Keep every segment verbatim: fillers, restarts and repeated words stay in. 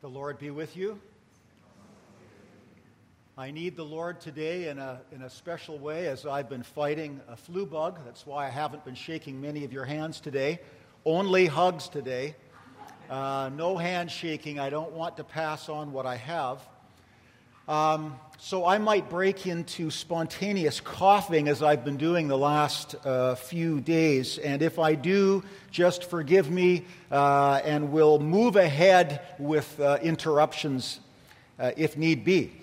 The Lord be with you. I need the Lord today in a, in a special way as I've been fighting a flu bug. That's why I haven't been shaking many of your hands today. Only hugs today. Uh, no handshaking. I don't want to pass on what I have. Um, so I might break into spontaneous coughing as I've been doing the last uh, few days. And if I do, just forgive me uh, and we'll move ahead with uh, interruptions uh, if need be.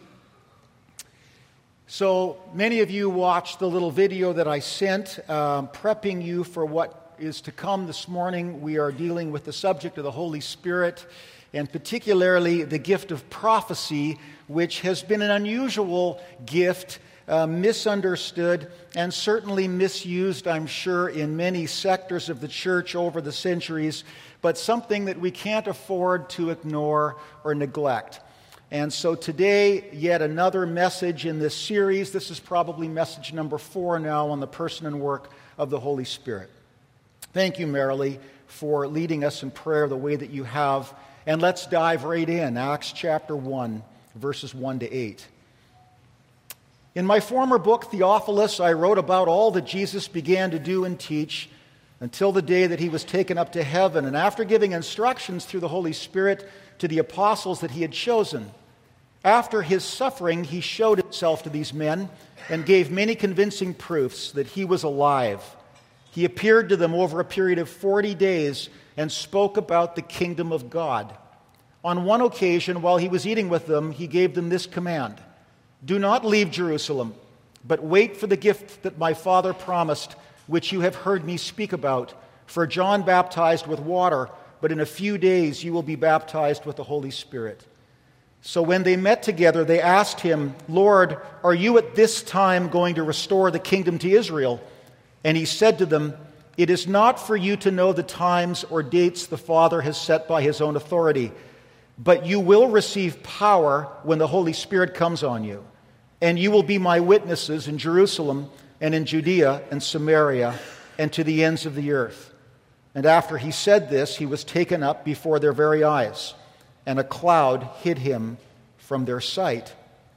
So many of you watched the little video that I sent, um, prepping you for what is to come this morning. We are dealing with the subject of the Holy Spirit, and particularly the gift of prophecy, which has been an unusual gift, uh, misunderstood, and certainly misused, I'm sure, in many sectors of the church over the centuries, but something that we can't afford to ignore or neglect. And so today, yet another message in this series. This is probably message number four now on the person and work of the Holy Spirit. Thank you, Marilee, for leading us in prayer the way that you have. And let's dive right in, Acts chapter one, verses one to eight. In my former book, Theophilus, I wrote about all that Jesus began to do and teach until the day that he was taken up to heaven, and after giving instructions through the Holy Spirit to the apostles that he had chosen. After his suffering, he showed himself to these men and gave many convincing proofs that he was alive. He appeared to them over a period of forty days and spoke about the kingdom of God. On one occasion, while he was eating with them, he gave them this command: "Do not leave Jerusalem, but wait for the gift that my Father promised, which you have heard me speak about. For John baptized with water, but in a few days you will be baptized with the Holy Spirit." So when they met together, they asked him, "Lord, are you at this time going to restore the kingdom to Israel?" And he said to them, "It is not for you to know the times or dates the Father has set by his own authority, but you will receive power when the Holy Spirit comes on you. And you will be my witnesses in Jerusalem and in Judea and Samaria and to the ends of the earth." And after he said this, he was taken up before their very eyes, and a cloud hid him from their sight.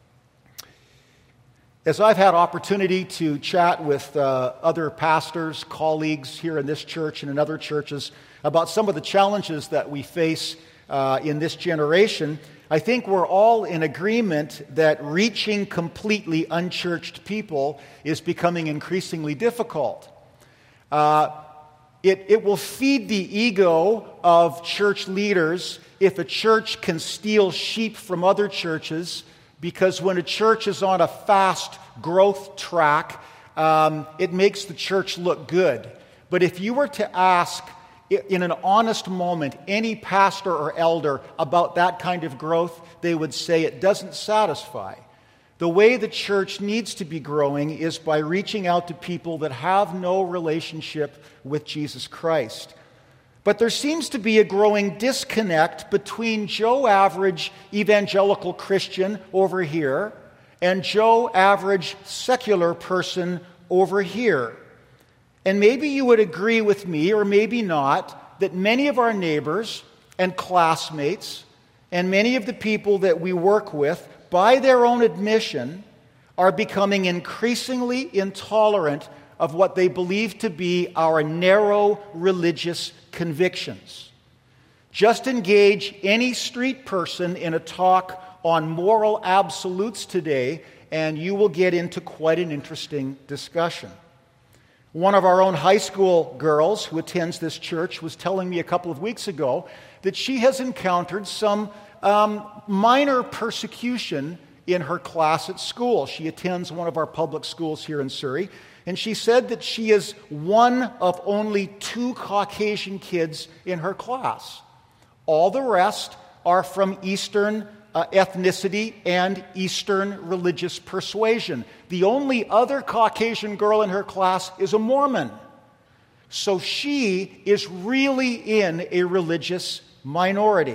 As I've had opportunity to chat with uh, other pastors, colleagues here in this church and in other churches about some of the challenges that we face uh, in this generation, I think we're all in agreement that reaching completely unchurched people is becoming increasingly difficult. Uh, it, it will feed the ego of church leaders if a church can steal sheep from other churches, because when a church is on a fast growth track, um, it makes the church look good. But if you were to ask, in an honest moment, any pastor or elder about that kind of growth, they would say it doesn't satisfy. The way the church needs to be growing is by reaching out to people that have no relationship with Jesus Christ. But there seems to be a growing disconnect between Joe Average evangelical Christian over here and Joe Average secular person over here. And maybe you would agree with me, or maybe not, that many of our neighbors and classmates and many of the people that we work with, by their own admission, are becoming increasingly intolerant of what they believe to be our narrow religious convictions. Just engage any street person in a talk on moral absolutes today, and you will get into quite an interesting discussion. One of our own high school girls who attends this church was telling me a couple of weeks ago that she has encountered some um, minor persecution in her class at school. She attends one of our public schools here in Surrey. And she said that she is one of only two Caucasian kids in her class. All the rest are from Eastern uh, ethnicity and Eastern religious persuasion. The only other Caucasian girl in her class is a Mormon. So she is really in a religious minority.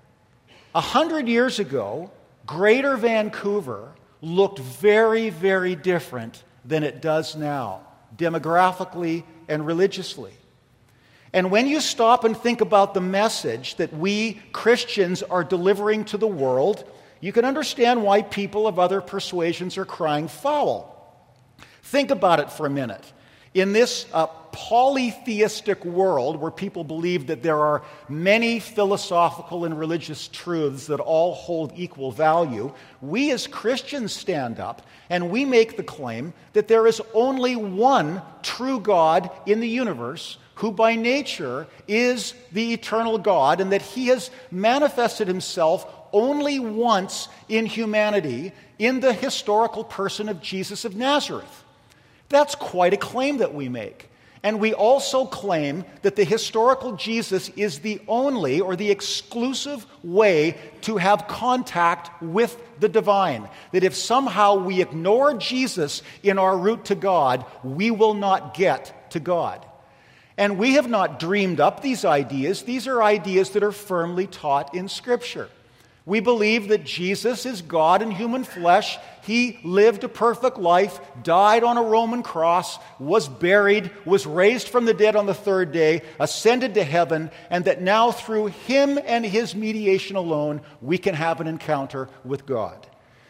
A hundred years ago, Greater Vancouver looked very, very different than it does now, demographically and religiously. And when you stop and think about the message that we Christians are delivering to the world, you can understand why people of other persuasions are crying foul. Think about it for a minute. In this uh, polytheistic world where people believe that there are many philosophical and religious truths that all hold equal value, we as Christians stand up and we make the claim that there is only one true God in the universe who by nature is the eternal God, and that he has manifested himself only once in humanity in the historical person of Jesus of Nazareth. That's quite a claim that we make. And we also claim that the historical Jesus is the only or the exclusive way to have contact with the divine. That if somehow we ignore Jesus in our route to God, we will not get to God. And we have not dreamed up these ideas. These are ideas that are firmly taught in Scripture. We believe that Jesus is God in human flesh. He lived a perfect life, died on a Roman cross, was buried, was raised from the dead on the third day, ascended to heaven, and that now through him and his mediation alone, we can have an encounter with God.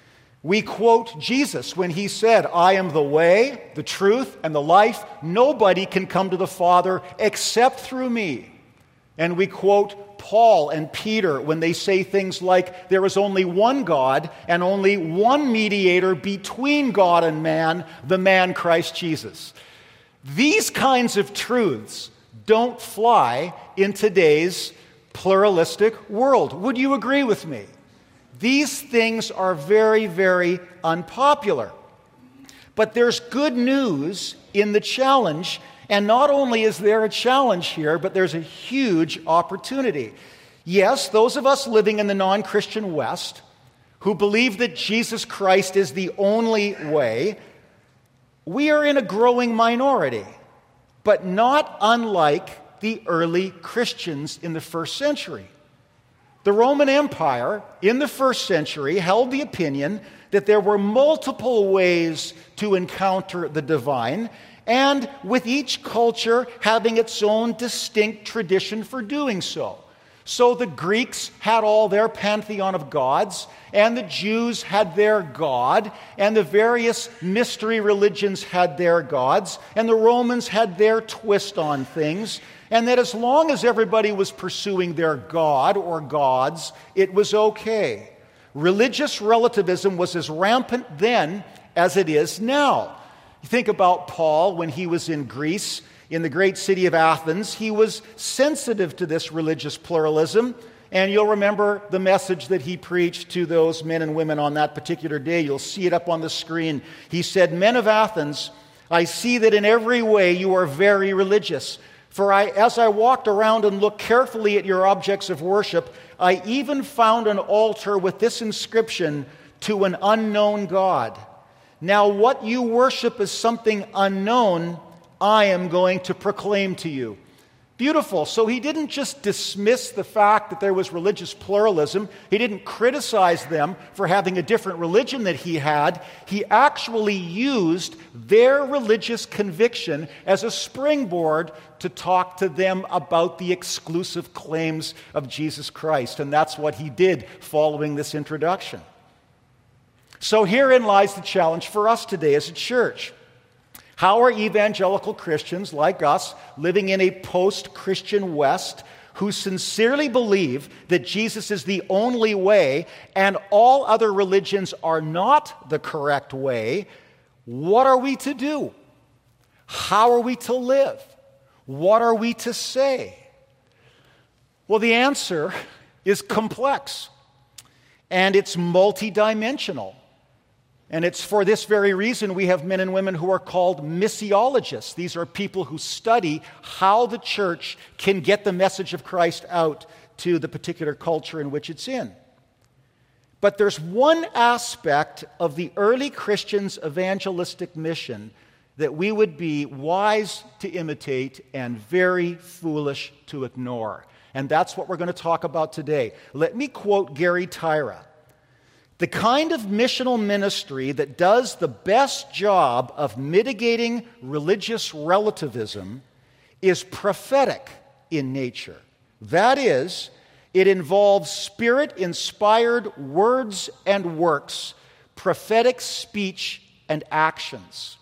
We quote Jesus when he said, "I am the way, the truth, and the life. Nobody can come to the Father except through me." And we quote Paul and Peter when they say things like, "There is only one God and only one mediator between God and man, the man Christ Jesus." These kinds of truths don't fly in today's pluralistic world. Would you agree with me? These things are very, very unpopular. But there's good news in the challenge. And not only is there a challenge here, but there's a huge opportunity. Yes, those of us living in the non-Christian West who believe that Jesus Christ is the only way, we are in a growing minority, but not unlike the early Christians in the first century. The Roman Empire in the first century held the opinion that there were multiple ways to encounter the divine, and with each culture having its own distinct tradition for doing so. So the Greeks had all their pantheon of gods, and the Jews had their God, and the various mystery religions had their gods, and the Romans had their twist on things, and that as long as everybody was pursuing their God or gods, it was okay. Religious relativism was as rampant then as it is now. You think about Paul when he was in Greece, in the great city of Athens. He was sensitive to this religious pluralism, and you'll remember the message that he preached to those men and women on that particular day. You'll see it up on the screen. He said, "Men of Athens, I see that in every way you are very religious. For I, as I walked around and looked carefully at your objects of worship, I even found an altar with this inscription, 'To an unknown God.' Now what you worship is something unknown, I am going to proclaim to you." Beautiful. So he didn't just dismiss the fact that there was religious pluralism. He didn't criticize them for having a different religion that he had. He actually used their religious conviction as a springboard to talk to them about the exclusive claims of Jesus Christ. And that's what he did following this introduction. So herein lies the challenge for us today as a church. How are evangelical Christians like us living in a post-Christian West who sincerely believe that Jesus is the only way and all other religions are not the correct way? What are we to do? How are we to live? What are we to say? Well, the answer is complex, and it's multidimensional. And it's for this very reason we have men and women who are called missiologists. These are people who study how the church can get the message of Christ out to the particular culture in which it's in. But there's one aspect of the early Christians' evangelistic mission that we would be wise to imitate and very foolish to ignore. And that's what we're going to talk about today. Let me quote Gary Tyra. "The kind of missional ministry that does the best job of mitigating religious relativism is prophetic in nature. That is, it involves Spirit-inspired words and works, prophetic speech and actions.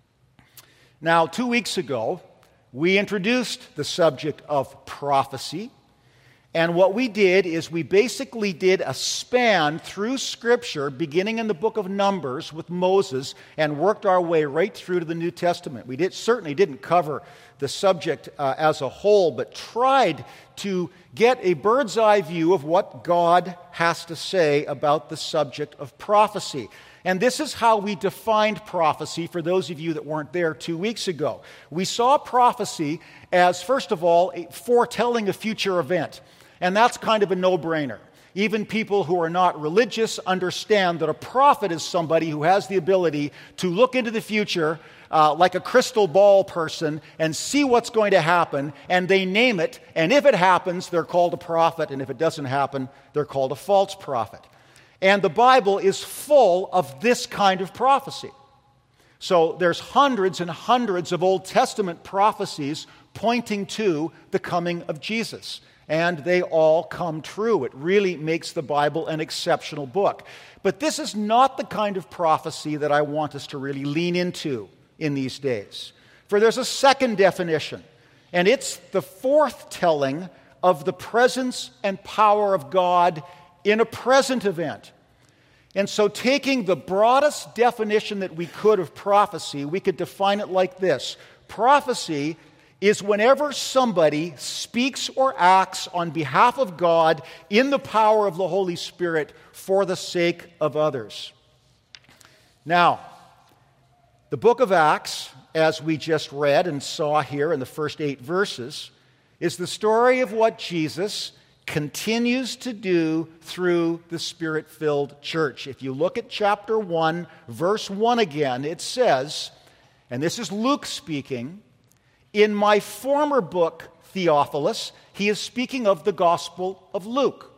Now, two weeks ago, we introduced the subject of prophecy. And what we did is we basically did a span through Scripture, beginning in the book of Numbers with Moses, and worked our way right through to the New Testament. We did, certainly didn't cover the subject uh, as a whole, but tried to get a bird's eye view of what God has to say about the subject of prophecy. And this is how we defined prophecy for those of you that weren't there two weeks ago. We saw prophecy as, first of all, a foretelling a future event. And that's kind of a no-brainer. Even people who are not religious understand that a prophet is somebody who has the ability to look into the future uh, like a crystal ball person and see what's going to happen, and they name it. And if it happens, they're called a prophet. And if it doesn't happen, they're called a false prophet. And the Bible is full of this kind of prophecy. So there's hundreds and hundreds of Old Testament prophecies pointing to the coming of Jesus. And they all come true. It really makes the Bible an exceptional book. But this is not the kind of prophecy that I want us to really lean into in these days. For there's a second definition, and it's the forthtelling of the presence and power of God in a present event. And so taking the broadest definition that we could of prophecy, we could define it like this. Prophecy is whenever somebody speaks or acts on behalf of God in the power of the Holy Spirit for the sake of others. Now, the book of Acts, as we just read and saw here in the first eight verses, is the story of what Jesus continues to do through the Spirit-filled church. If you look at chapter one, verse one again, it says, and this is Luke speaking, "In my former book, Theophilus," he is speaking of the Gospel of Luke.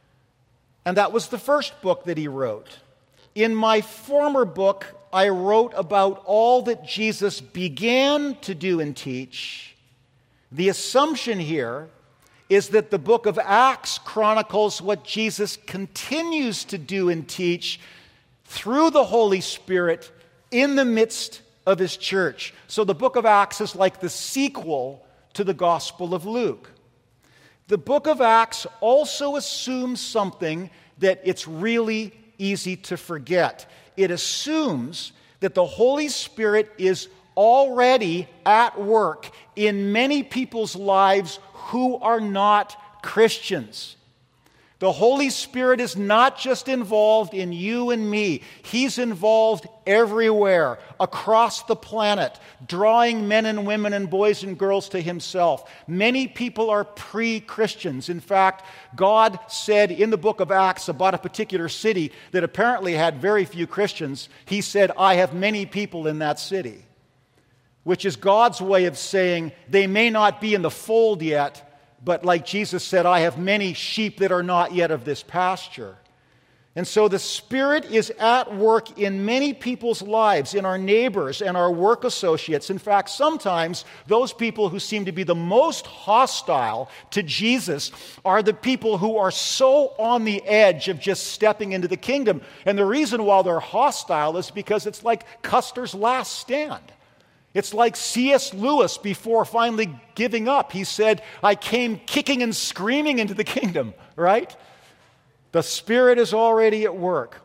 And that was the first book that he wrote. "In my former book, I wrote about all that Jesus began to do and teach." The assumption here is that the book of Acts chronicles what Jesus continues to do and teach through the Holy Spirit in the midst of his church. So the book of Acts is like the sequel to the Gospel of Luke. The book of Acts also assumes something that it's really easy to forget. It assumes that the Holy Spirit is already at work in many people's lives who are not Christians. The Holy Spirit is not just involved in you and me. He's involved everywhere, across the planet, drawing men and women and boys and girls to himself. Many people are pre-Christians. In fact, God said in the book of Acts about a particular city that apparently had very few Christians, he said, "I have many people in that city," which is God's way of saying they may not be in the fold yet, but like Jesus said, "I have many sheep that are not yet of this pasture." And so the Spirit is at work in many people's lives, in our neighbors and our work associates. In fact, sometimes those people who seem to be the most hostile to Jesus are the people who are so on the edge of just stepping into the kingdom. And the reason why they're hostile is because it's like Custer's last stand. It's like C S Lewis before finally giving up. He said, "I came kicking and screaming into the kingdom," right? The Spirit is already at work.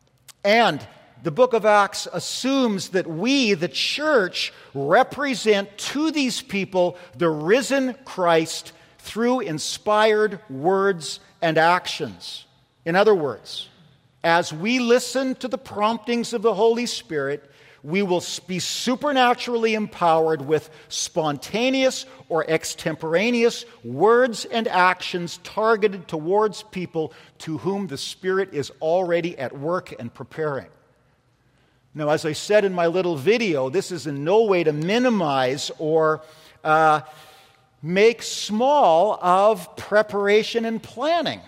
And the book of Acts assumes that we, the church, represent to these people the risen Christ through inspired words and actions. In other words, as we listen to the promptings of the Holy Spirit, we will be supernaturally empowered with spontaneous or extemporaneous words and actions targeted towards people to whom the Spirit is already at work and preparing. Now, as I said in my little video, this is in no way to minimize or uh, make small of preparation and planning,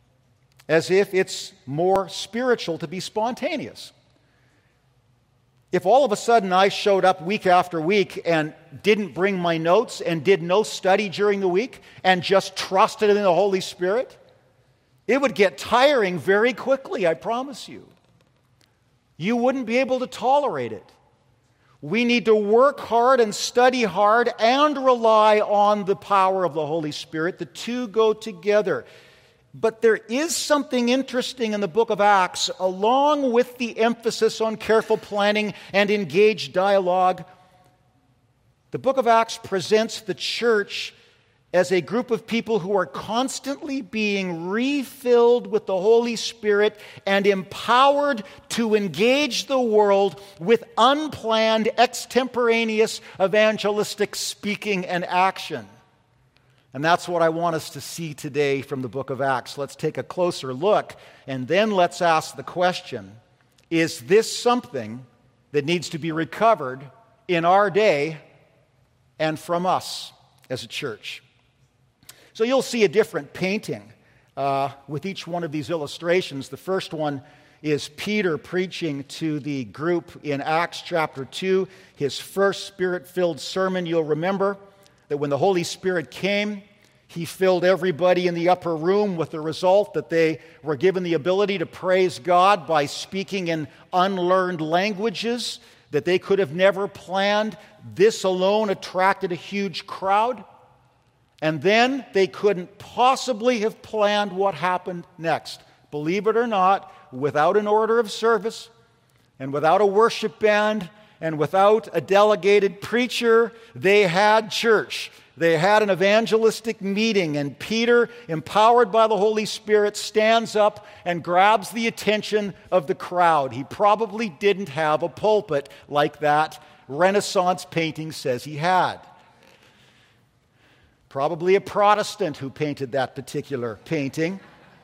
as if it's more spiritual to be spontaneous. If all of a sudden I showed up week after week and didn't bring my notes and did no study during the week and just trusted in the Holy Spirit, it would get tiring very quickly, I promise you. You wouldn't be able to tolerate it. We need to work hard and study hard and rely on the power of the Holy Spirit. The two go together. But there is something interesting in the book of Acts, along with the emphasis on careful planning and engaged dialogue. The book of Acts presents the church as a group of people who are constantly being refilled with the Holy Spirit and empowered to engage the world with unplanned, extemporaneous evangelistic speaking and action. And that's what I want us to see today from the book of Acts. Let's take a closer look, and then let's ask the question, is this something that needs to be recovered in our day and from us as a church? So you'll see a different painting uh, with each one of these illustrations. The first one is Peter preaching to the group in Acts chapter two, his first Spirit-filled sermon. You'll remember that when the Holy Spirit came, He filled everybody in the upper room with the result that they were given the ability to praise God by speaking in unlearned languages that they could have never planned. This alone attracted a huge crowd. And then they couldn't possibly have planned what happened next. Believe it or not, without an order of service, and without a worship band, and without a delegated preacher, they had church. They had an evangelistic meeting, and Peter, empowered by the Holy Spirit, stands up and grabs the attention of the crowd. He probably didn't have a pulpit like that Renaissance painting says he had. Probably a Protestant who painted that particular painting.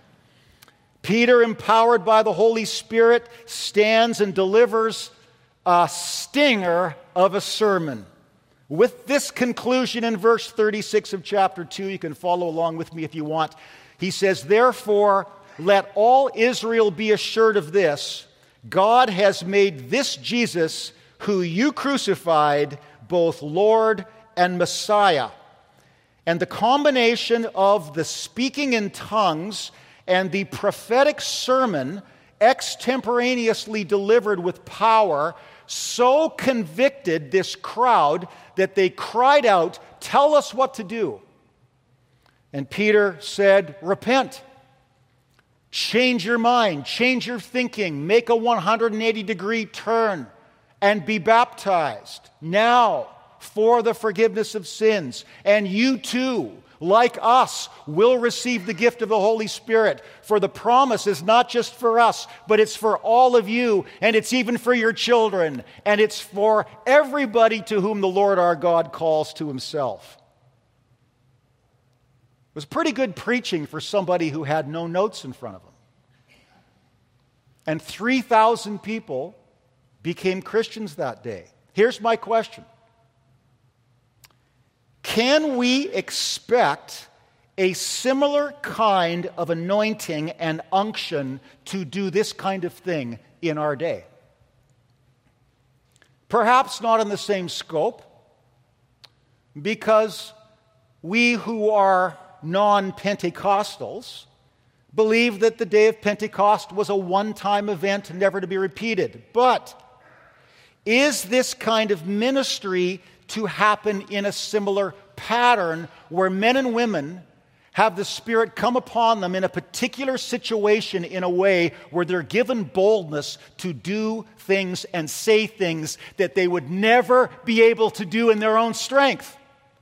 Peter, empowered by the Holy Spirit, stands and delivers a stinger of a sermon. With this conclusion in verse thirty-six of chapter two, you can follow along with me if you want. He says, "Therefore, let all Israel be assured of this, God has made this Jesus, who you crucified, both Lord and Messiah." And the combination of the speaking in tongues and the prophetic sermon extemporaneously delivered with power so convicted this crowd that they cried out, "Tell us what to do." And Peter said, "Repent. Change your mind, change your thinking, make a one hundred eighty degree turn, and be baptized now for the forgiveness of sins. And you too, like us, will receive the gift of the Holy Spirit. For the promise is not just for us, but it's for all of you, and it's even for your children, and it's for everybody to whom the Lord our God calls to Himself." It was pretty good preaching for somebody who had no notes in front of him. And three thousand people became Christians that day. Here's my question. Can we expect a similar kind of anointing and unction to do this kind of thing in our day? Perhaps not in the same scope, because we who are non-Pentecostals believe that the day of Pentecost was a one-time event, never to be repeated. But is this kind of ministry to happen in a similar pattern where men and women have the Spirit come upon them in a particular situation in a way where they're given boldness to do things and say things that they would never be able to do in their own strength?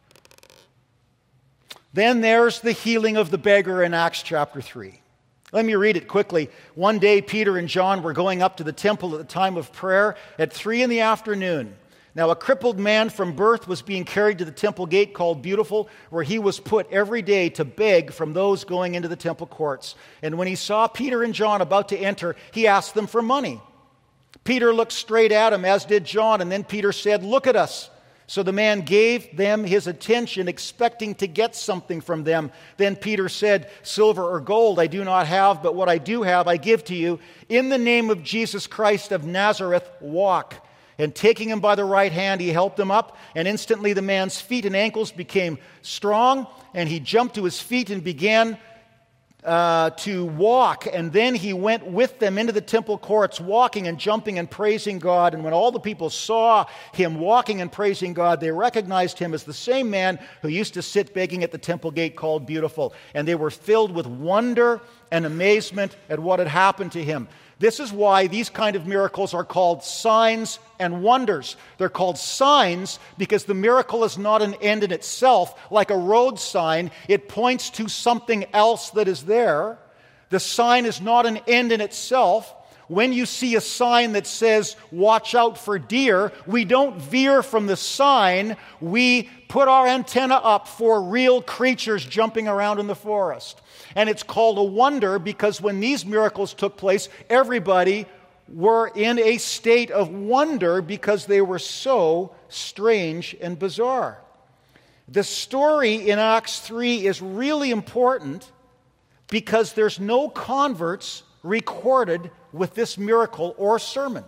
Then there's the healing of the beggar in Acts chapter three. Let me read it quickly. One day, Peter and John were going up to the temple at the time of prayer at three in the afternoon. Now, a crippled man from birth was being carried to the temple gate called Beautiful, where he was put every day to beg from those going into the temple courts. And when he saw Peter and John about to enter, he asked them for money. Peter looked straight at him, as did John, and then Peter said, "Look at us." So the man gave them his attention, expecting to get something from them. Then Peter said, "Silver or gold I do not have, but what I do have I give to you. In the name of Jesus Christ of Nazareth, walk." And taking him by the right hand, he helped him up, and instantly the man's feet and ankles became strong, and he jumped to his feet and began uh, to walk. And then he went with them into the temple courts, walking and jumping and praising God. And when all the people saw him walking and praising God, they recognized him as the same man who used to sit begging at the temple gate called Beautiful. And they were filled with wonder and amazement at what had happened to him. This is why these kind of miracles are called signs and wonders. They're called signs because the miracle is not an end in itself, like a road sign. It points to something else that is there. The sign is not an end in itself. When you see a sign that says, watch out for deer, we don't veer from the sign. We put our antenna up for real creatures jumping around in the forest. And it's called a wonder because when these miracles took place, everybody were in a state of wonder because they were so strange and bizarre. The story in Acts three is really important because there's no converts recorded with this miracle or sermon.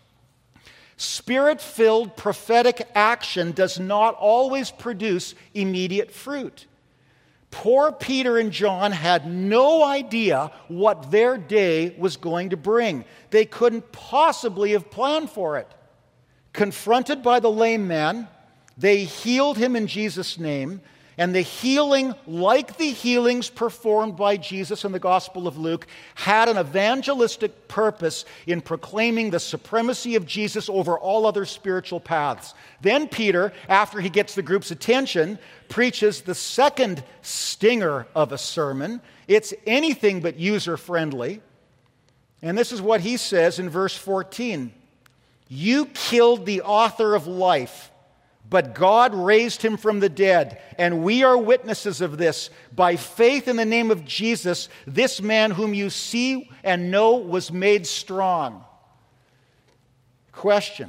Spirit-filled prophetic action does not always produce immediate fruit. Poor Peter and John had no idea what their day was going to bring. They couldn't possibly have planned for it. Confronted by the lame man, they healed him in Jesus' name, and the healing, like the healings performed by Jesus in the Gospel of Luke, had an evangelistic purpose in proclaiming the supremacy of Jesus over all other spiritual paths. Then Peter, after he gets the group's attention, preaches the second stinger of a sermon. It's anything but user-friendly. And this is what he says in verse fourteen. You killed the author of life, but God raised him from the dead, and we are witnesses of this. By faith in the name of Jesus, this man whom you see and know was made strong. Question.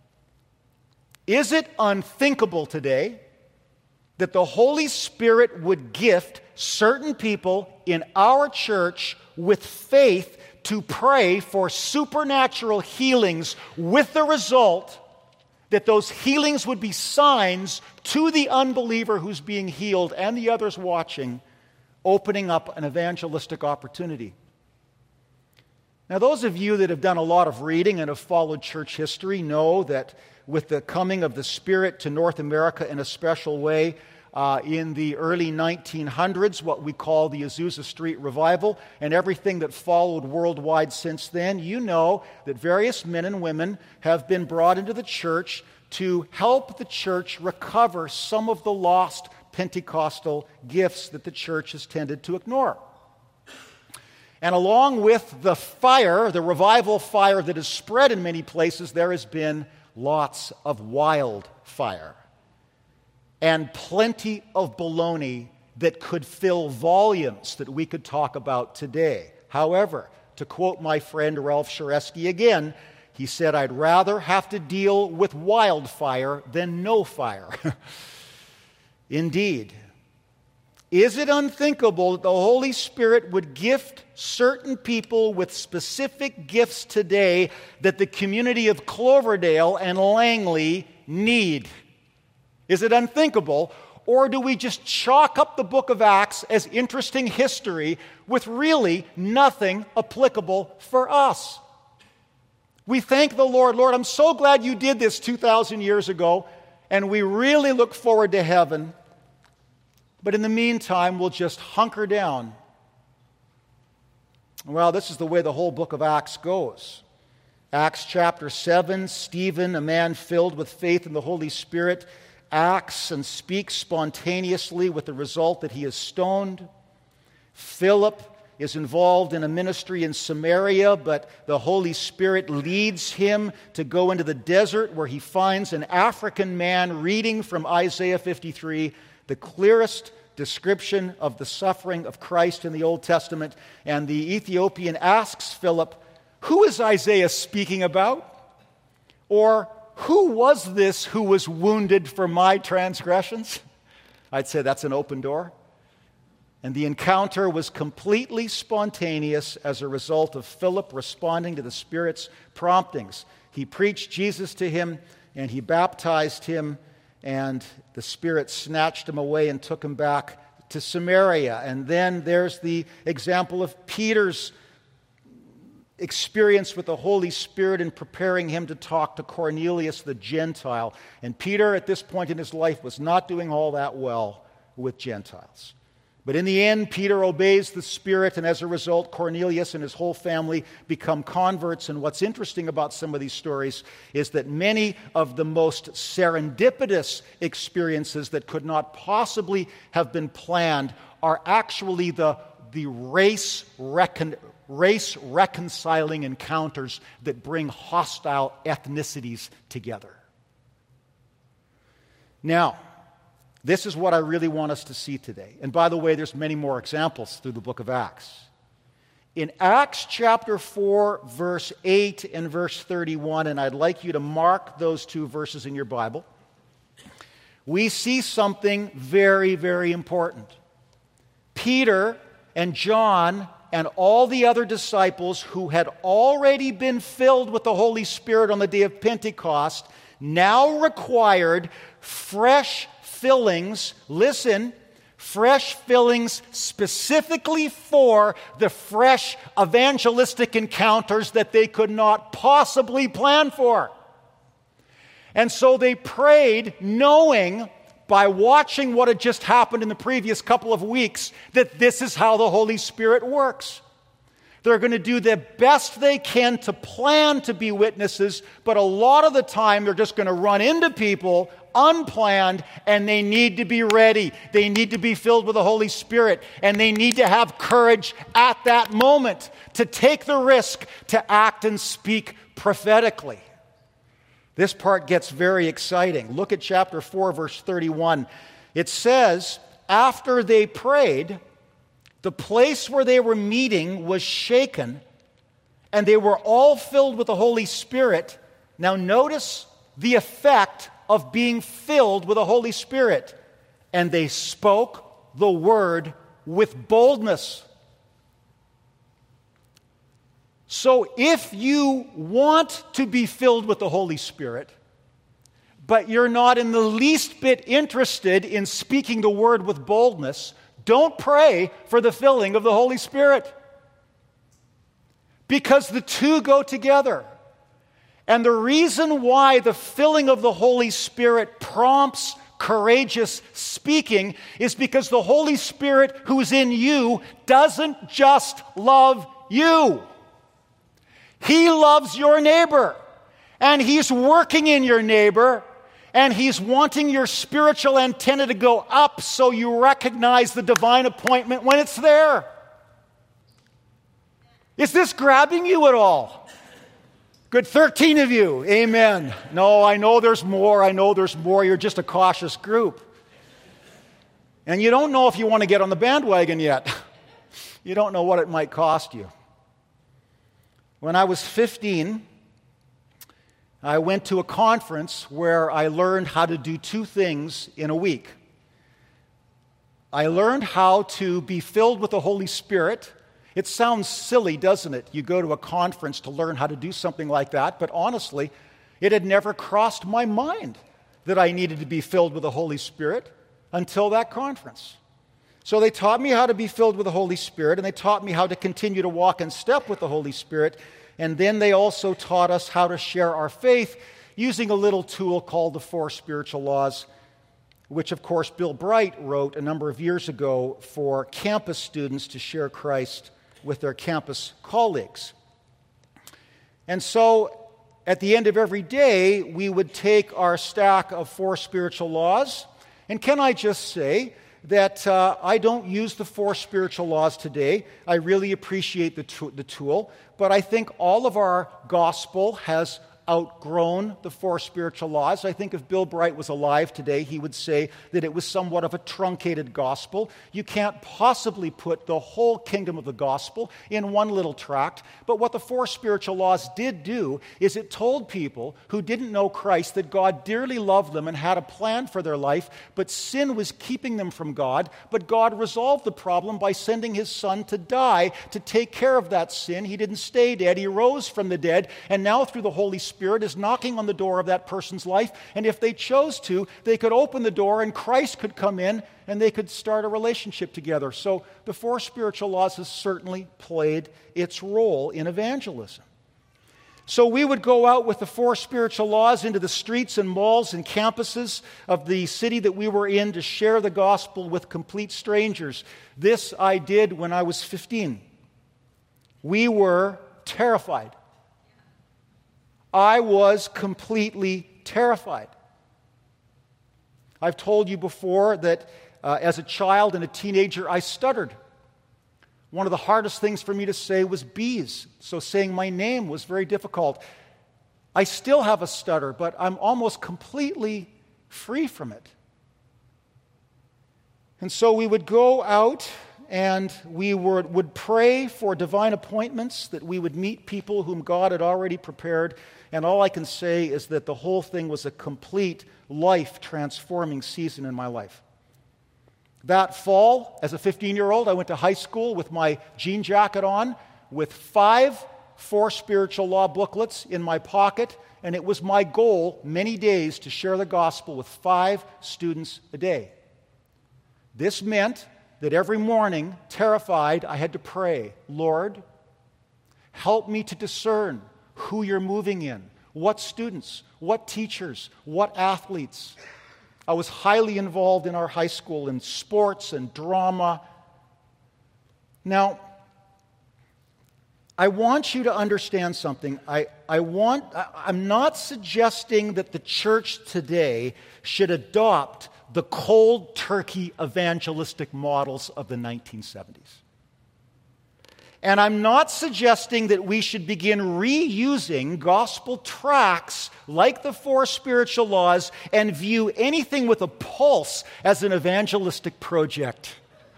Is it unthinkable today that the Holy Spirit would gift certain people in our church with faith to pray for supernatural healings, with the result that those healings would be signs to the unbeliever who's being healed and the others watching, opening up an evangelistic opportunity? Now, those of you that have done a lot of reading and have followed church history know that with the coming of the Spirit to North America in a special way, uh, in the early nineteen hundreds, what we call the Azusa Street Revival, and everything that followed worldwide since then, you know that various men and women have been brought into the church to help the church recover some of the lost Pentecostal gifts that the church has tended to ignore. And along with the fire, the revival fire that has spread in many places, there has been lots of wildfire and plenty of baloney that could fill volumes that we could talk about today. However, to quote my friend Ralph Sharesky again, he said, I'd rather have to deal with wildfire than no fire. Indeed. Is it unthinkable that the Holy Spirit would gift certain people with specific gifts today that the community of Cloverdale and Langley need? Is it unthinkable? Or do we just chalk up the book of Acts as interesting history with really nothing applicable for us? We thank the Lord. Lord, I'm so glad you did this two thousand years ago, and we really look forward to heaven. But in the meantime, we'll just hunker down. Well, this is the way the whole book of Acts goes. Acts chapter seven, Stephen, a man filled with faith in the Holy Spirit, acts and speaks spontaneously with the result that he is stoned. Philip is involved in a ministry in Samaria, but the Holy Spirit leads him to go into the desert where he finds an African man reading from Isaiah fifty-three, the clearest description of the suffering of Christ in the Old Testament. And the Ethiopian asks Philip, who is Isaiah speaking about? Or, who was this who was wounded for my transgressions? I'd say that's an open door. And the encounter was completely spontaneous as a result of Philip responding to the Spirit's promptings. he preached Jesus to him, and he baptized him, and the Spirit snatched him away and took him back to Samaria. And then there's the example of Peter's experience with the Holy Spirit in preparing him to talk to Cornelius the Gentile. And Peter, at this point in his life, was not doing all that well with Gentiles. But in the end, Peter obeys the Spirit, and as a result, Cornelius and his whole family become converts. And what's interesting about some of these stories is that many of the most serendipitous experiences that could not possibly have been planned are actually the, the race recon, race reconciling encounters that bring hostile ethnicities together. Now, this is what I really want us to see today. And by the way, there's many more examples through the book of Acts. In Acts chapter four, verse eight and verse thirty-one, and I'd like you to mark those two verses in your Bible, we see something very, very important. Peter and John and all the other disciples who had already been filled with the Holy Spirit on the day of Pentecost now required fresh fillings, listen, fresh fillings specifically for the fresh evangelistic encounters that they could not possibly plan for. And so they prayed, knowing by watching what had just happened in the previous couple of weeks that this is how the Holy Spirit works. They're going to do the best they can to plan to be witnesses, but a lot of the time they're just going to run into people unplanned, and they need to be ready. They need to be filled with the Holy Spirit, and they need to have courage at that moment to take the risk to act and speak prophetically. This part gets very exciting. Look at chapter four, verse thirty-one. It says, after they prayed, the place where they were meeting was shaken, and they were all filled with the Holy Spirit. Now notice the effect of being filled with the Holy Spirit. And they spoke the word with boldness. So if you want to be filled with the Holy Spirit, but you're not in the least bit interested in speaking the word with boldness, don't pray for the filling of the Holy Spirit. Because the two go together. And the reason why the filling of the Holy Spirit prompts courageous speaking is because the Holy Spirit who's in you doesn't just love you. He loves your neighbor. And He's working in your neighbor. And He's wanting your spiritual antenna to go up so you recognize the divine appointment when it's there. Is this grabbing you at all? Good, thirteen of you. Amen. No, I know there's more. I know there's more. You're just a cautious group. And you don't know if you want to get on the bandwagon yet. You don't know what it might cost you. When I was fifteen, I went to a conference where I learned how to do two things in a week. I learned how to be filled with the Holy Spirit. It sounds silly, doesn't it? You go to a conference to learn how to do something like that, but honestly, it had never crossed my mind that I needed to be filled with the Holy Spirit until that conference. So they taught me how to be filled with the Holy Spirit, and they taught me how to continue to walk in step with the Holy Spirit, and then they also taught us how to share our faith using a little tool called the Four Spiritual Laws, which, of course, Bill Bright wrote a number of years ago for campus students to share Christ with their campus colleagues. And so, at the end of every day, we would take our stack of four spiritual laws, and can I just say that uh, I don't use the four spiritual laws today. I really appreciate the, t- the tool, but I think all of our gospel has outgrown the four spiritual laws. I think if Bill Bright was alive today, he would say that it was somewhat of a truncated gospel. You can't possibly put the whole kingdom of the gospel in one little tract. But what the four spiritual laws did do is it told people who didn't know Christ that God dearly loved them and had a plan for their life, but sin was keeping them from God. But God resolved the problem by sending His Son to die to take care of that sin. He didn't stay dead. He rose from the dead, and now through the Holy Spirit, Spirit is knocking on the door of that person's life, and if they chose to, they could open the door and Christ could come in and they could start a relationship together. So the four spiritual laws has certainly played its role in evangelism. So we would go out with the four spiritual laws into the streets and malls and campuses of the city that we were in to share the gospel with complete strangers. This I did when I was fifteen. We were terrified. I was completely terrified. I've told you before that uh, as a child and a teenager, I stuttered. One of the hardest things for me to say was bees, so saying my name was very difficult. I still have a stutter, but I'm almost completely free from it. And so we would go out and we would, would pray for divine appointments, that we would meet people whom God had already prepared. And all I can say is that the whole thing was a complete life-transforming season in my life. That fall, as a fifteen-year-old, I went to high school with my jean jacket on, with five Four Spiritual Law booklets in my pocket, and it was my goal many days to share the gospel with five students a day. This meant that every morning, terrified, I had to pray, Lord, help me to discern who you're moving in, what students, what teachers, what athletes. I was highly involved in our high school in sports and drama. Now, I want you to understand something. I, I want, I, I'm not suggesting that the church today should adopt the cold turkey evangelistic models of the nineteen seventies. And I'm not suggesting that we should begin reusing gospel tracts like the four spiritual laws and view anything with a pulse as an evangelistic project.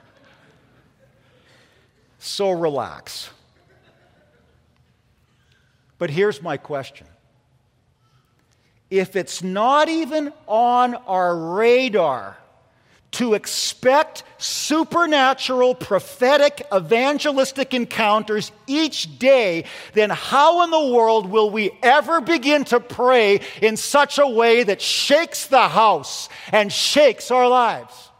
So relax. But here's my question. If it's not even on our radar to expect supernatural, prophetic, evangelistic encounters each day, then how in the world will we ever begin to pray in such a way that shakes the house and shakes our lives?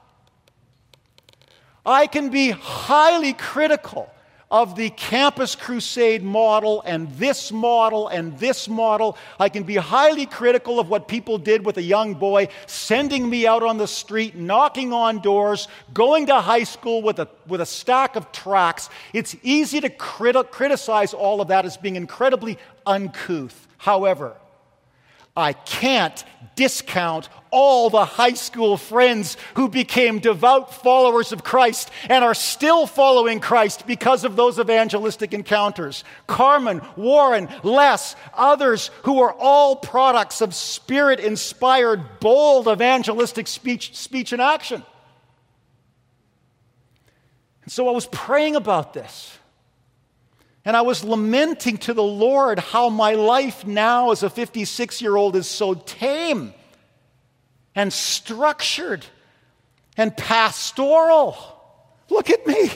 I can be highly critical of the Campus Crusade model and this model and this model. I can be highly critical of what people did with a young boy, sending me out on the street, knocking on doors, going to high school with a, with a stack of tracts. It's easy to criti- criticize all of that as being incredibly uncouth. However, I can't discount all the high school friends who became devout followers of Christ and are still following Christ because of those evangelistic encounters. Carmen, Warren, Les, others who are all products of Spirit-inspired, bold evangelistic speech, speech and action. And so I was praying about this. And I was lamenting to the Lord how my life now as a fifty-six-year-old is so tame and structured and pastoral. Look at me.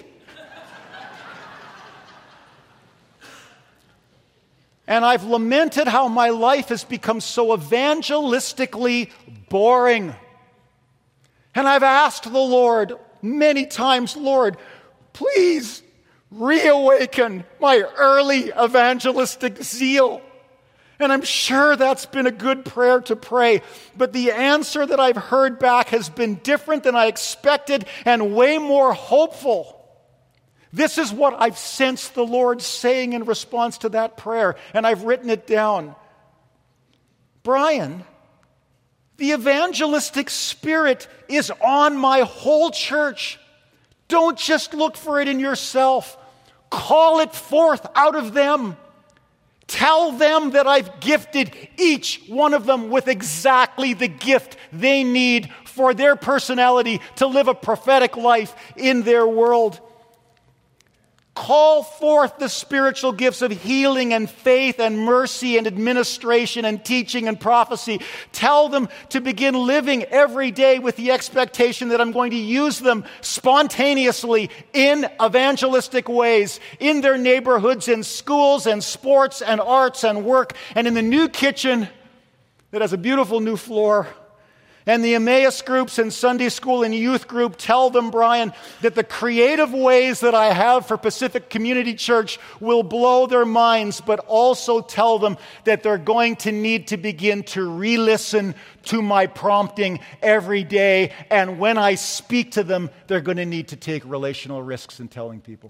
And I've lamented how my life has become so evangelistically boring. And I've asked the Lord many times, Lord, please reawaken my early evangelistic zeal. And I'm sure that's been a good prayer to pray. But the answer that I've heard back has been different than I expected and way more hopeful. This is what I've sensed the Lord saying in response to that prayer, and I've written it down. Brian, the evangelistic spirit is on my whole church. Don't just look for it in yourself. Call it forth out of them. Tell them that I've gifted each one of them with exactly the gift they need for their personality to live a prophetic life in their world. call forth the spiritual gifts of healing and faith and mercy and administration and teaching and prophecy. Tell them to begin living every day with the expectation that I'm going to use them spontaneously in evangelistic ways, in their neighborhoods, in schools and sports and arts and work, and in the new kitchen that has a beautiful new floor. And the Emmaus groups and Sunday school and youth group, tell them, Brian, that the creative ways that I have for Pacific Community Church will blow their minds, but also tell them that they're going to need to begin to re-listen to my prompting every day. And when I speak to them, they're going to need to take relational risks in telling people.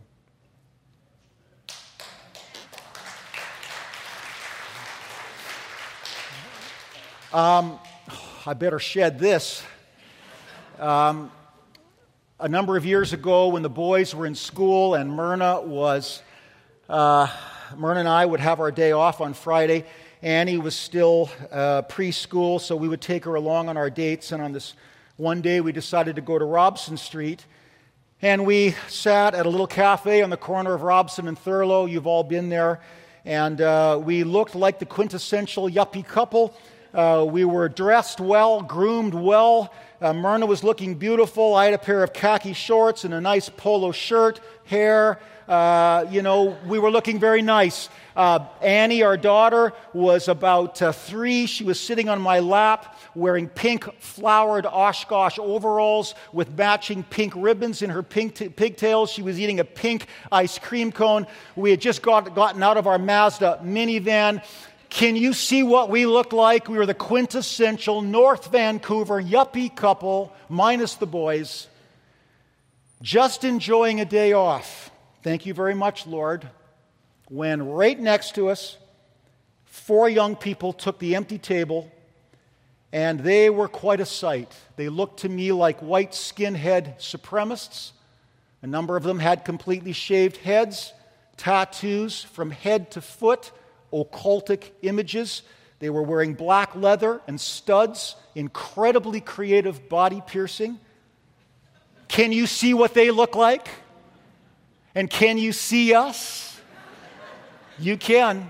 Um... I better shed this. Um, a number of years ago, when the boys were in school and Myrna was, uh, Myrna and I would have our day off on Friday. Annie was still uh, preschool, so we would take her along on our dates. And on this one day, we decided to go to Robson Street. And we sat at a little cafe on the corner of Robson and Thurlow. You've all been there. And uh, we looked like the quintessential yuppie couple. Uh, we were dressed well, groomed well. Uh, Myrna was looking beautiful. I had a pair of khaki shorts and a nice polo shirt, hair. Uh, you know, we were looking very nice. Uh, Annie, our daughter, was about uh, three. She was sitting on my lap wearing pink flowered Oshkosh overalls with matching pink ribbons in her pink t- pigtails. She was eating a pink ice cream cone. We had just got, gotten out of our Mazda minivan. Can you see what we looked like? We were the quintessential North Vancouver yuppie couple, minus the boys, just enjoying a day off. Thank you very much, Lord. When right next to us, four young people took the empty table, and they were quite a sight. They looked to me like white skinhead supremacists. A number of them had completely shaved heads, tattoos from head to foot, occultic images. They were wearing black leather and studs, incredibly creative body piercing. Can you see what they look like? And can you see us? You can.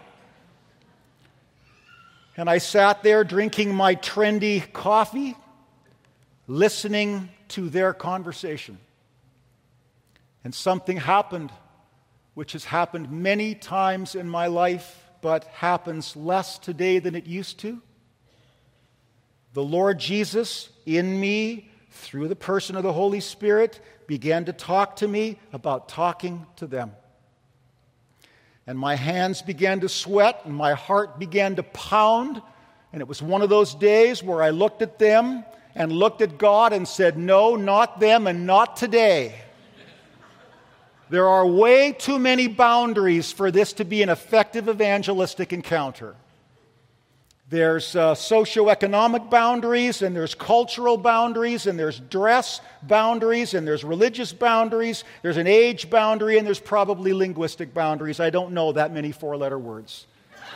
And I sat there drinking my trendy coffee, listening to their conversation. And something happened, which has happened many times in my life, but happens less today than it used to. The Lord Jesus in me, through the person of the Holy Spirit, began to talk to me about talking to them. And my hands began to sweat, and my heart began to pound. And it was one of those days where I looked at them and looked at God and said, no, not them and not today. There are way too many boundaries for this to be an effective evangelistic encounter. There's uh, socioeconomic boundaries, and there's cultural boundaries, and there's dress boundaries, and there's religious boundaries, there's an age boundary, and there's probably linguistic boundaries. I don't know that many four-letter words.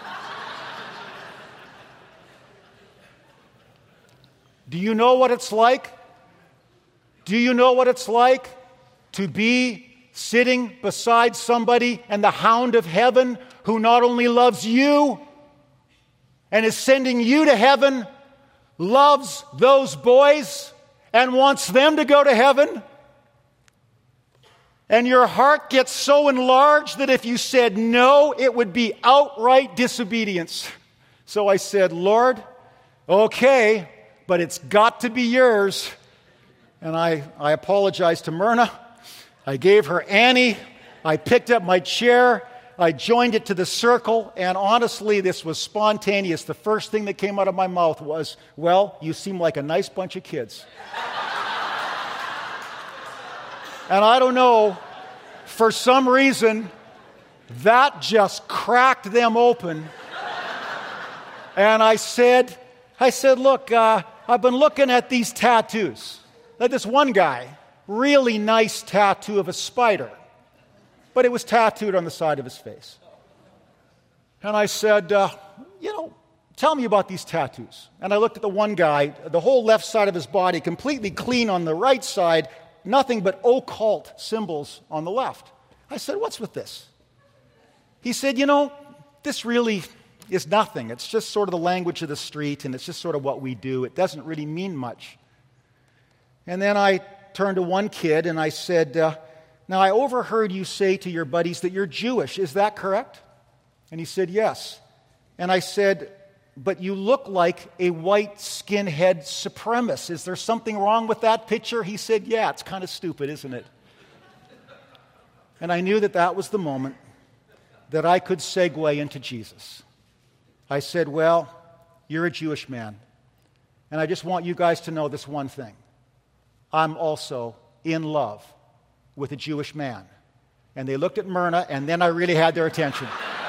Do you know what it's like? Do you know what it's like to be sitting beside somebody and the hound of heaven who not only loves you and is sending you to heaven, loves those boys and wants them to go to heaven? And your heart gets so enlarged that if you said no, it would be outright disobedience. So I said, Lord, okay, but it's got to be yours. And I, I apologized to Myrna. I gave her Annie. I picked up my chair. I joined it to the circle. And honestly, this was spontaneous. The first thing that came out of my mouth was, well, you seem like a nice bunch of kids. And I don't know, for some reason, that just cracked them open. And I said, I said, look, uh, I've been looking at these tattoos. Like this one guy, really nice tattoo of a spider, but it was tattooed on the side of his face. And I said, uh, you know, tell me about these tattoos. And I looked at the one guy, the whole left side of his body, completely clean on the right side, nothing but occult symbols on the left. I said, what's with this? He said, you know, this really is nothing. It's just sort of the language of the street, and it's just sort of what we do. It doesn't really mean much. And then I turned to one kid and I said, uh, now I overheard you say to your buddies that you're Jewish. Is that correct? And he said, yes. And I said, but you look like a white skinhead supremacist. Is there something wrong with that picture? He said, yeah, it's kind of stupid, isn't it? And I knew that that was the moment that I could segue into Jesus. I said, well, you're a Jewish man. And I just want you guys to know this one thing. I'm also in love with a Jewish man. And they looked at Myrna, and then I really had their attention.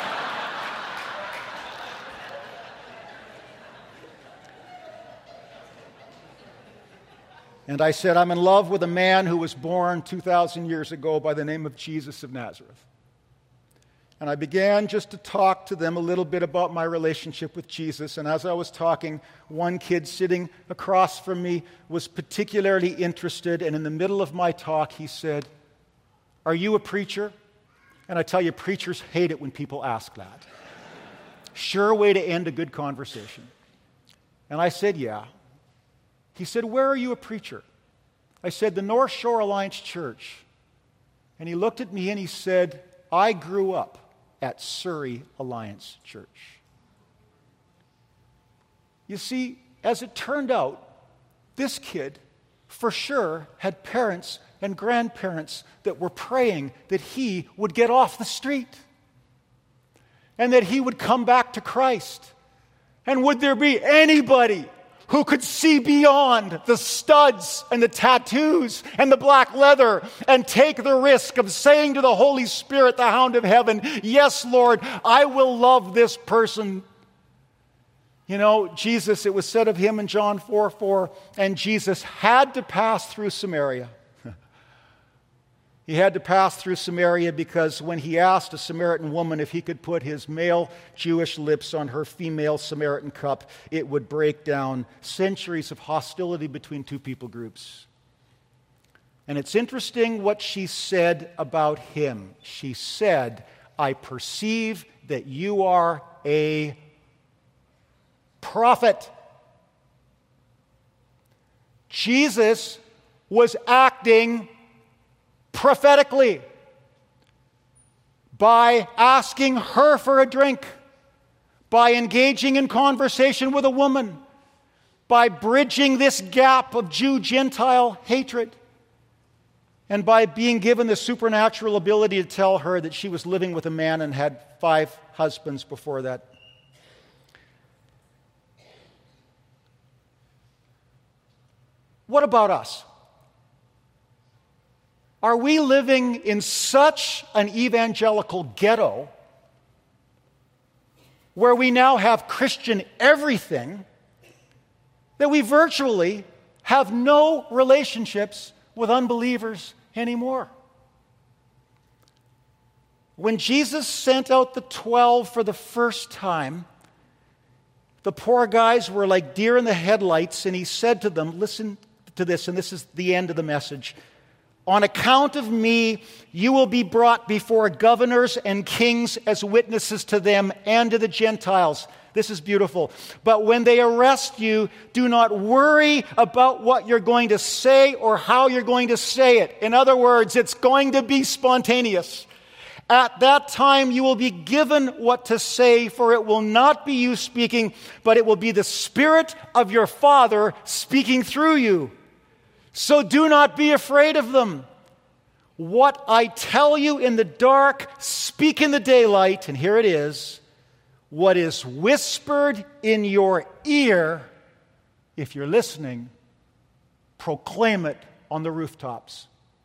And I said, I'm in love with a man who was born two thousand years ago by the name of Jesus of Nazareth. And I began just to talk to them a little bit about my relationship with Jesus. And as I was talking, one kid sitting across from me was particularly interested. And in the middle of my talk, he said, are you a preacher? And I tell you, preachers hate it when people ask that. Sure way to end a good conversation. And I said, yeah. He said, where are you a preacher? I said, the North Shore Alliance Church. And he looked at me and he said, I grew up at Surrey Alliance Church. You see, as it turned out, this kid for sure had parents and grandparents that were praying that he would get off the street and that he would come back to Christ. And would there be anybody who could see beyond the studs and the tattoos and the black leather and take the risk of saying to the Holy Spirit, the Hound of Heaven, yes, Lord, I will love this person. You know, Jesus, it was said of him in John four four, and Jesus had to pass through Samaria. He had to pass through Samaria because when he asked a Samaritan woman if he could put his male Jewish lips on her female Samaritan cup, it would break down centuries of hostility between two people groups. And it's interesting what she said about him. She said, I perceive that you are a prophet. Jesus was acting prophetically by asking her for a drink, by engaging in conversation with a woman, by bridging this gap of Jew-Gentile hatred, and by being given the supernatural ability to tell her that she was living with a man and had five husbands before that. What about us? Are we living in such an evangelical ghetto where we now have Christian everything that we virtually have no relationships with unbelievers anymore? When Jesus sent out the twelve for the first time, the poor guys were like deer in the headlights, and he said to them, listen to this, and this is the end of the message. On account of me, you will be brought before governors and kings as witnesses to them and to the Gentiles. This is beautiful. But when they arrest you, do not worry about what you're going to say or how you're going to say it. In other words, it's going to be spontaneous. At that time, you will be given what to say, for it will not be you speaking, but it will be the Spirit of your Father speaking through you. So do not be afraid of them. What I tell you in the dark, speak in the daylight. And here it is. What is whispered in your ear, if you're listening, proclaim it on the rooftops.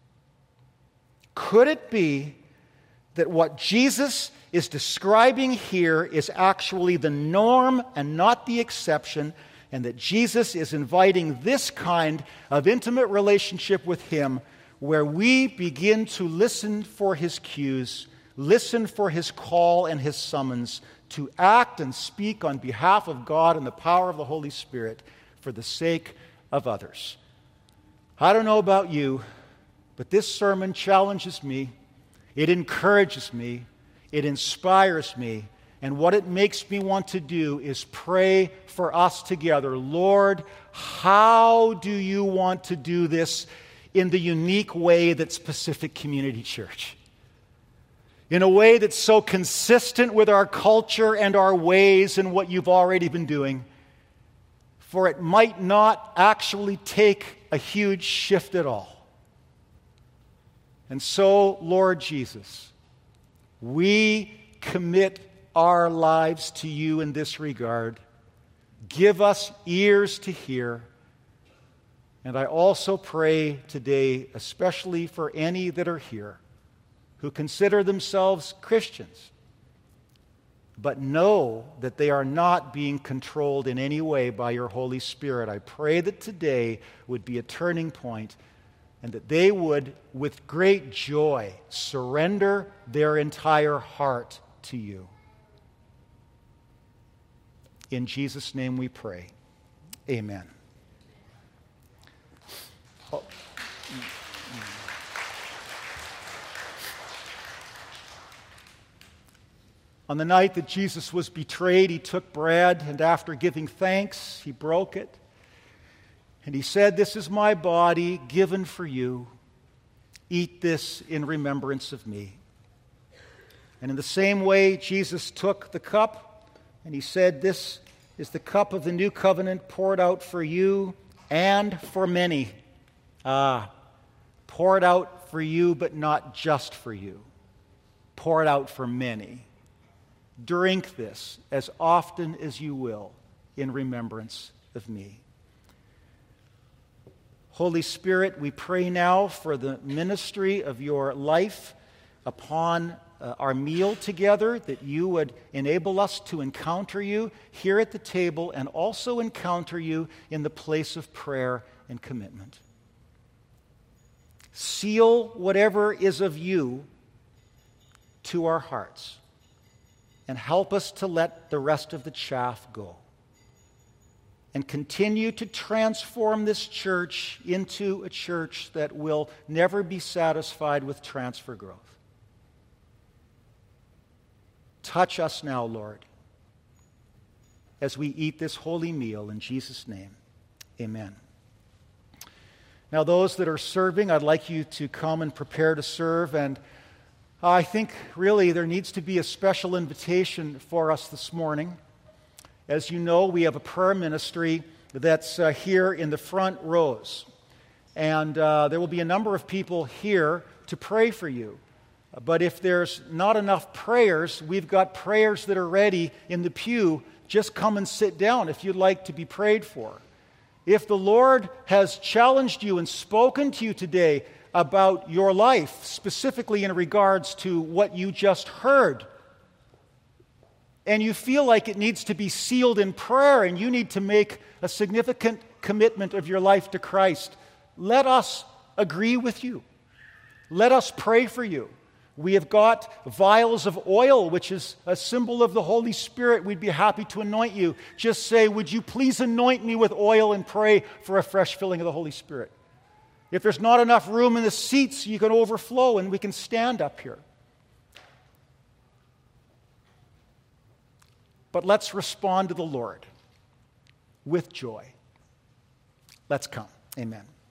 Could it be that what Jesus is describing here is actually the norm and not the exception, and that Jesus is inviting this kind of intimate relationship with Him where we begin to listen for His cues, listen for His call and His summons to act and speak on behalf of God and the power of the Holy Spirit for the sake of others. I don't know about you, but this sermon challenges me. It encourages me. It inspires me. And what it makes me want to do is pray for us together. Lord, how do you want to do this in the unique way that's Pacific Community Church? In a way that's so consistent with our culture and our ways and what you've already been doing. For it might not actually take a huge shift at all. And so, Lord Jesus, we commit our lives to you in this regard. Give us ears to hear. And I also pray today, especially for any that are here, who consider themselves Christians, but know that they are not being controlled in any way by your Holy Spirit. I pray that today would be a turning point and that they would, with great joy, surrender their entire heart to you. In Jesus' name we pray. Amen. Oh. On the night that Jesus was betrayed, he took bread, and after giving thanks, he broke it. And he said, "This is my body given for you. Eat this in remembrance of me." And in the same way, Jesus took the cup, and he said, "This is the cup of the new covenant poured out for you and for many." Ah, poured out for you, but not just for you. Poured out for many. Drink this as often as you will in remembrance of me. Holy Spirit, we pray now for the ministry of your life upon uh, our meal together, that you would enable us to encounter you here at the table and also encounter you in the place of prayer and commitment. Seal whatever is of you to our hearts and help us to let the rest of the chaff go. And continue to transform this church into a church that will never be satisfied with transfer growth. Touch us now, Lord, as we eat this holy meal in Jesus' name. Amen. Now, those that are serving, I'd like you to come and prepare to serve. And I think really there needs to be a special invitation for us this morning. As you know, we have a prayer ministry that's uh, here in the front rows. And uh, there will be a number of people here to pray for you. But if there's not enough prayers, we've got prayers that are ready in the pew. Just come and sit down if you'd like to be prayed for. If the Lord has challenged you and spoken to you today about your life, specifically in regards to what you just heard, and you feel like it needs to be sealed in prayer and you need to make a significant commitment of your life to Christ, let us agree with you. Let us pray for you. We have got vials of oil, which is a symbol of the Holy Spirit. We'd be happy to anoint you. Just say, "Would you please anoint me with oil," and pray for a fresh filling of the Holy Spirit. If there's not enough room in the seats, you can overflow and we can stand up here. But let's respond to the Lord with joy. Let's come. Amen.